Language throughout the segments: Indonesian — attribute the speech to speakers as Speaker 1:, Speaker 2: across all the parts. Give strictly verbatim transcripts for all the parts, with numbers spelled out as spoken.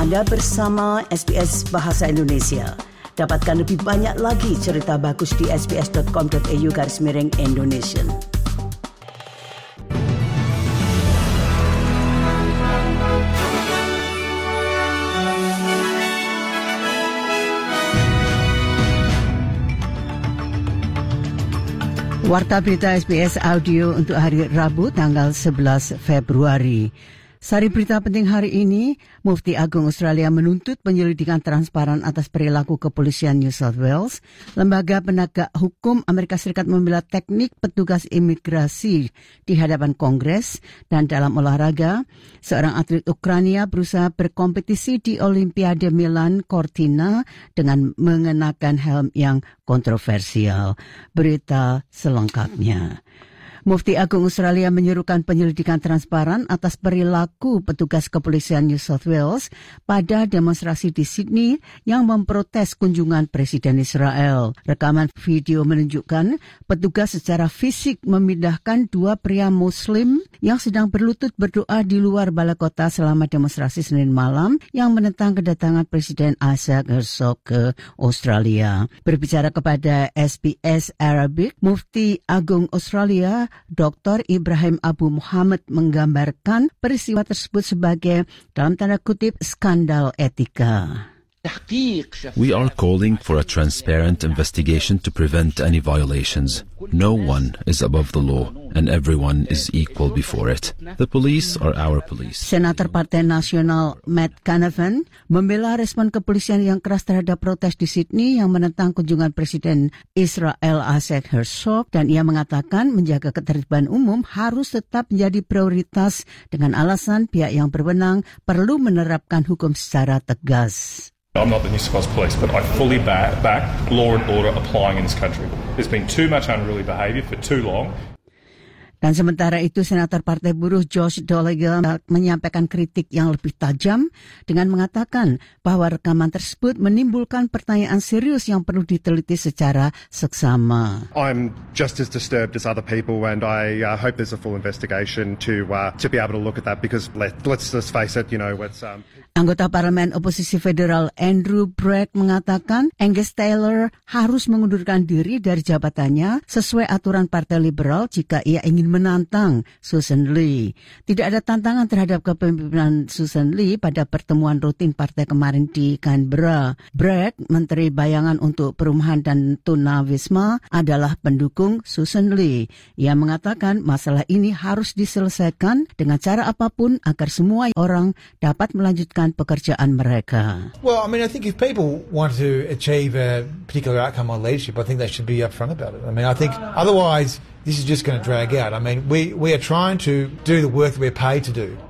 Speaker 1: Anda bersama S B S Bahasa Indonesia. Dapatkan lebih banyak lagi cerita bagus di sbs.com.au garis miring Indonesian. Warta berita S B S Audio untuk hari Rabu tanggal sebelas Februari. Sari berita penting hari ini, Mufti Agung Australia menuntut penyelidikan transparan atas perilaku kepolisian New South Wales. Lembaga penegak hukum Amerika Serikat membela teknik petugas imigrasi di hadapan Kongres. Dan dalam olahraga, seorang atlet Ukraina berusaha berkompetisi di Olimpiade Milan Cortina dengan mengenakan helm yang kontroversial. Berita selengkapnya. Mufti Agung Australia menyerukan penyelidikan transparan atas perilaku petugas kepolisian New South Wales pada demonstrasi di Sydney yang memprotes kunjungan Presiden Israel. Rekaman video menunjukkan petugas secara fisik memindahkan dua pria Muslim yang sedang berlutut berdoa di luar balai kota selama demonstrasi Senin malam yang menentang kedatangan Presiden Isaac Herzog ke Australia. Berbicara kepada S B S Arabic, Mufti Agung Australia Doktor Ibrahim Abu Muhammad menggambarkan peristiwa tersebut sebagai dalam tanda kutip skandal etika.
Speaker 2: We are calling for a transparent investigation to prevent any violations. No one is above the law and everyone is equal before it. The police are our police.
Speaker 1: Senator Partai Nasional Matt Canavan membela respon kepolisian yang keras terhadap protes di Sydney yang menentang kunjungan Presiden Israel Isaac Herzog, dan ia mengatakan menjaga ketertiban umum harus tetap menjadi prioritas dengan alasan pihak yang berwenang perlu menerapkan hukum secara tegas.
Speaker 3: I'm not the New South Wales Police, but I fully back, back law and order applying in this country. There's been too much unruly behaviour for too long.
Speaker 1: Dan sementara itu, Senator Partai Buruh Josh Dolegel menyampaikan kritik yang lebih tajam dengan mengatakan bahwa rekaman tersebut menimbulkan pertanyaan serius yang perlu diteliti secara seksama.
Speaker 4: I'm just as disturbed as other people, and I uh, hope there's a full investigation to uh, to be able to look at that, because let, let's just face it, you know, it's... Um...
Speaker 1: Anggota Parlemen Oposisi Federal Andrew Bragg mengatakan Angus Taylor harus mengundurkan diri dari jabatannya sesuai aturan Partai Liberal jika ia ingin menantang Susan Lee. Tidak ada tantangan terhadap kepemimpinan Susan Lee pada pertemuan rutin partai kemarin di Canberra. Bragg, Menteri Bayangan untuk Perumahan dan Tunawisma, adalah pendukung Susan Lee. Ia mengatakan masalah ini harus diselesaikan dengan cara apapun agar semua orang dapat melanjutkan pekerjaan mereka.
Speaker 5: Well, I mean, I think if people want to achieve a particular outcome on leadership, I think they should be upfront about it. I mean, I think otherwise this is just going to drag out. I mean, we, we are trying to do the work that we're paid to do.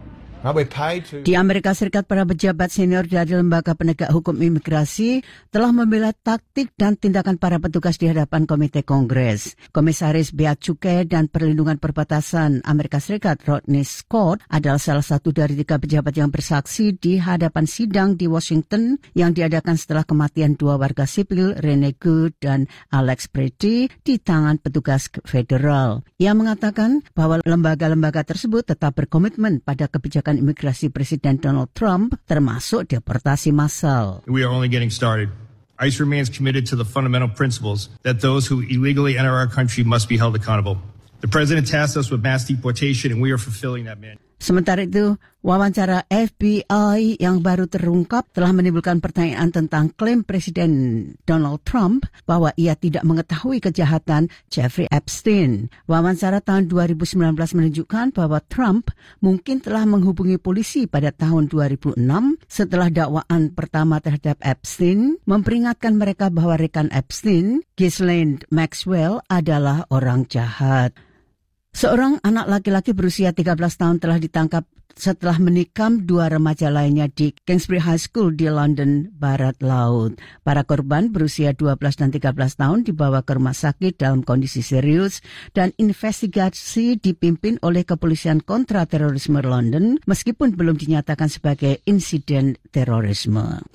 Speaker 1: Di Amerika Serikat, para pejabat senior dari lembaga penegak hukum imigrasi telah membela taktik dan tindakan para petugas di hadapan Komite Kongres. Komisaris Bea Cukai dan Perlindungan Perbatasan Amerika Serikat Rodney Scott adalah salah satu dari tiga pejabat yang bersaksi di hadapan sidang di Washington yang diadakan setelah kematian dua warga sipil, Rene Good dan Alex Pretty, di tangan petugas federal. Ia mengatakan bahwa lembaga-lembaga tersebut tetap berkomitmen pada kebijakan imigrasi Presiden Donald Trump, termasuk deportasi massal.
Speaker 6: We are only getting started. ICE remains committed to the fundamental principles that those who illegally enter our country must be held accountable. The President tasked us with mass deportation and we are fulfilling that mandate.
Speaker 1: Sementara itu, wawancara F B I yang baru terungkap telah menimbulkan pertanyaan tentang klaim Presiden Donald Trump bahwa ia tidak mengetahui kejahatan Jeffrey Epstein. Wawancara tahun dua ribu sembilan belas menunjukkan bahwa Trump mungkin telah menghubungi polisi pada tahun dua ribu enam setelah dakwaan pertama terhadap Epstein memperingatkan mereka bahwa rekan Epstein, Ghislaine Maxwell, adalah orang jahat. Seorang anak laki-laki berusia tiga belas tahun telah ditangkap setelah menikam dua remaja lainnya di Kingsbury High School di London, Barat Laut. Para korban berusia dua belas dan tiga belas tahun dibawa ke rumah sakit dalam kondisi serius dan investigasi dipimpin oleh Kepolisian Kontraterorisme London meskipun belum dinyatakan sebagai insiden terorisme.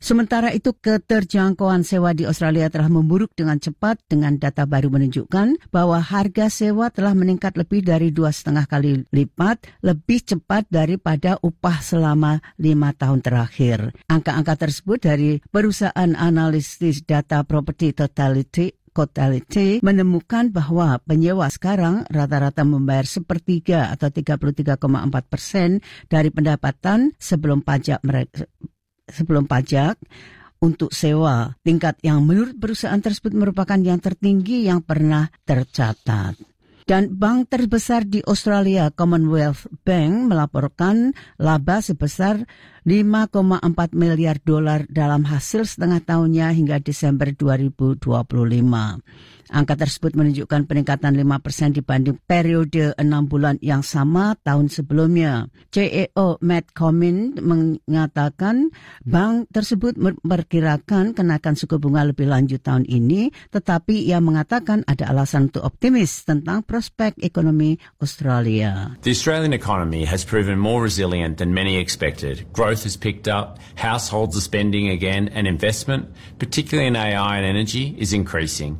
Speaker 1: Sementara itu, keterjangkauan sewa di Australia telah memburuk dengan cepat dengan data baru menunjukkan bahwa harga sewa telah meningkat lebih dari dua setengah kali lipat lebih cepat daripada upah selama lima tahun terakhir. Angka-angka tersebut dari perusahaan analisis data property totality Cotality menemukan bahwa penyewa sekarang rata-rata membayar sepertiga atau tiga puluh tiga koma empat persen dari pendapatan sebelum pajak mereka. sebelum pajak untuk sewa, tingkat yang menurut perusahaan tersebut merupakan yang tertinggi yang pernah tercatat. Dan bank terbesar di Australia, Commonwealth Bank, melaporkan laba sebesar lima koma empat miliar dolar dalam hasil setengah tahunnya hingga Desember dua ribu dua puluh lima. Angka tersebut menunjukkan peningkatan lima persen dibanding periode enam bulan yang sama tahun sebelumnya. C E O Matt Comyn mengatakan bank tersebut memperkirakan kenaikan suku bunga lebih lanjut tahun ini, tetapi ia mengatakan ada alasan untuk optimis tentang prospek ekonomi Australia.
Speaker 7: The Australian economy has proven more resilient than many expected. Growth has picked up, households are spending again, and investment, particularly in A I and energy, is increasing.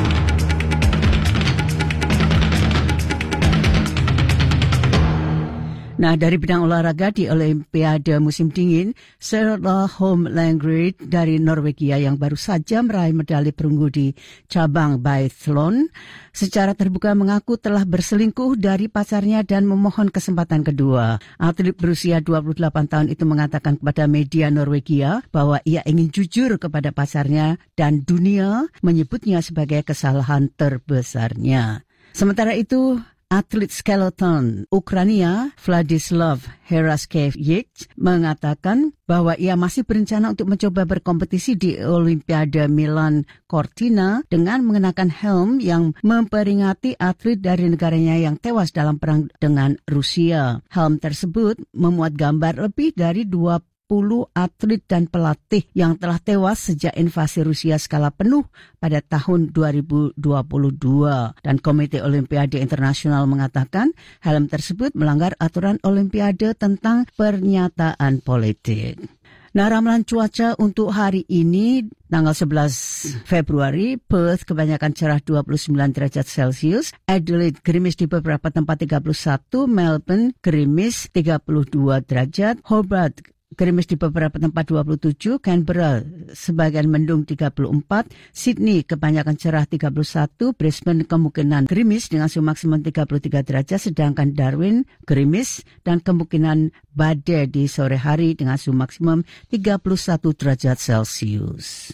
Speaker 1: Nah, dari bidang olahraga di Olimpiade musim dingin, Sturla Holmlund dari Norwegia yang baru saja meraih medali perunggu di cabang biathlon secara terbuka mengaku telah berselingkuh dari pacarnya dan memohon kesempatan kedua. Atlet berusia dua puluh delapan tahun itu mengatakan kepada media Norwegia bahwa ia ingin jujur kepada pacarnya dan dunia menyebutnya sebagai kesalahan terbesarnya. Sementara itu, atlet skeleton Ukraina Vladislav Heraskevich mengatakan bahwa ia masih berencana untuk mencoba berkompetisi di Olimpiade Milan Cortina dengan mengenakan helm yang memperingati atlet dari negaranya yang tewas dalam perang dengan Rusia. Helm tersebut memuat gambar lebih dari dua puluh atlet dan pelatih yang telah tewas sejak invasi Rusia skala penuh pada tahun dua ribu dua puluh dua. Dan Komite Olimpiade Internasional mengatakan helm tersebut melanggar aturan Olimpiade tentang pernyataan politik. Nah, ramalan cuaca untuk hari ini, tanggal sebelas Februari, Perth kebanyakan cerah dua puluh sembilan derajat Celcius, Adelaide gerimis di beberapa tempat tiga puluh satu, Melbourne gerimis tiga puluh dua derajat, Hobart gerimis di beberapa tempat dua puluh tujuh, Canberra sebagian mendung tiga puluh empat, Sydney kebanyakan cerah tiga puluh satu, Brisbane kemungkinan gerimis dengan suhu maksimum tiga puluh tiga derajat, sedangkan Darwin gerimis dan kemungkinan badai di sore hari dengan suhu maksimum tiga puluh satu derajat Celcius.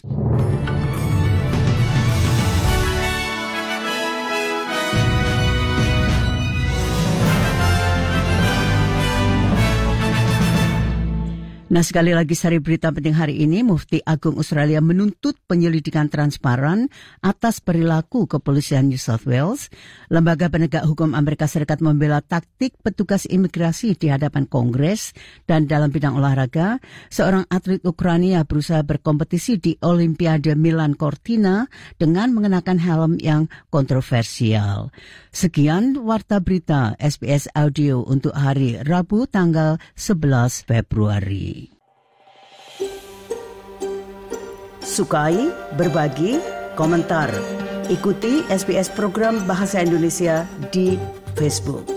Speaker 1: Nah, sekali lagi sari berita penting hari ini, Mufti Agung Australia menuntut penyelidikan transparan atas perilaku kepolisian New South Wales. Lembaga penegak hukum Amerika Serikat membela taktik petugas imigrasi di hadapan Kongres. Dan dalam bidang olahraga, seorang atlet Ukraina berusaha berkompetisi di Olimpiade Milan Cortina dengan mengenakan helm yang kontroversial. Sekian Warta Berita S B S Audio untuk hari Rabu tanggal sebelas Februari. Sukai, berbagi, komentar. Ikuti S B S program Bahasa Indonesia di Facebook.